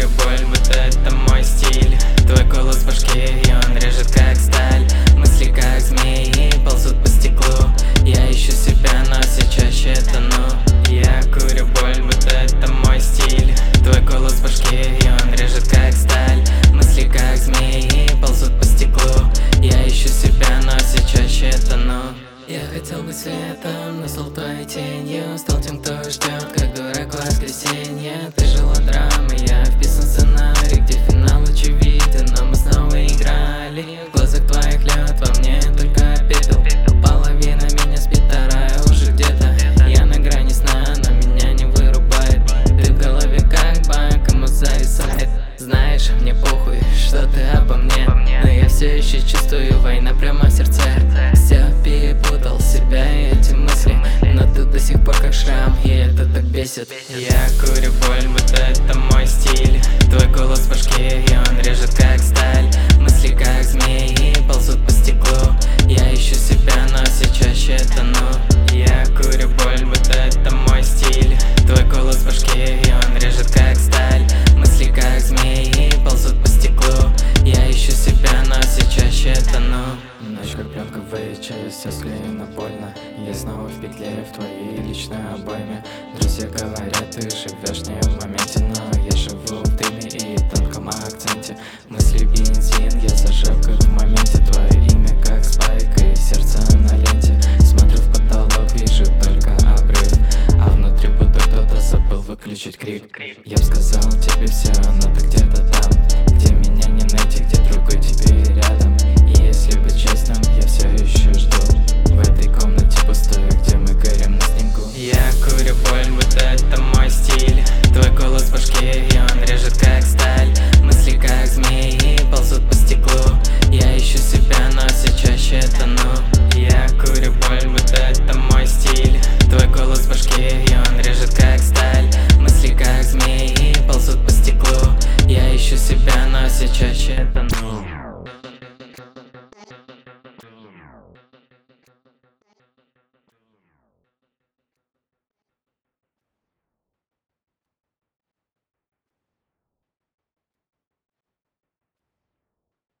курю боль, будто это мой стиль. Твой голос в башке, и он режет как сталь. Мысли как змеи ползут по стеклу. Я ищу себя, но все чаще тону. Я курю боль, будто это мой стиль. Твой голос в башке, и он режет как сталь. Мысли как змеи ползут по стеклу. Я ищу себя, но все чаще тону. Я хотел быть светом, но стал твоей тенью. Стал тем, кто ждет, как дурак в воскресенье. Ты жила драмой, я вписан в сценарий, где финал очевиден, но мы снова играли. В глазах твоих лед, во мне только пепел. Половина меня спит, вторая уже где-то. Я на грани сна, но меня не вырубает. Ты в голове как банк, ему зависает. Знаешь, мне похуй, что ты обо мне, но я все еще чувствую, война прямо в сердце. Все перепутал себя и эти мысли, но ты до сих пор как шрам, и это так бесит. Я курю боль, будто это мой стиль. Твой голос в башке, и он режет как сталь. Мысли как змеи ползут по стеклу. Я ищу себя, но все чаще тону. Я курю боль, будто это мой стиль. Твой голос в башке, и он режет как сталь. Мысли как змеи ползут по стеклу. Я ищу себя, но все чаще тону. Ночь как пленка в VHS, все склеено больно. Я снова в петле в твоей личной обойме. Друзья говорят, ты живешь не в моменте, но я живу в дыме и тонком акценте. Мысли бензин, я зажег как в моменте. Твое имя как спайк, и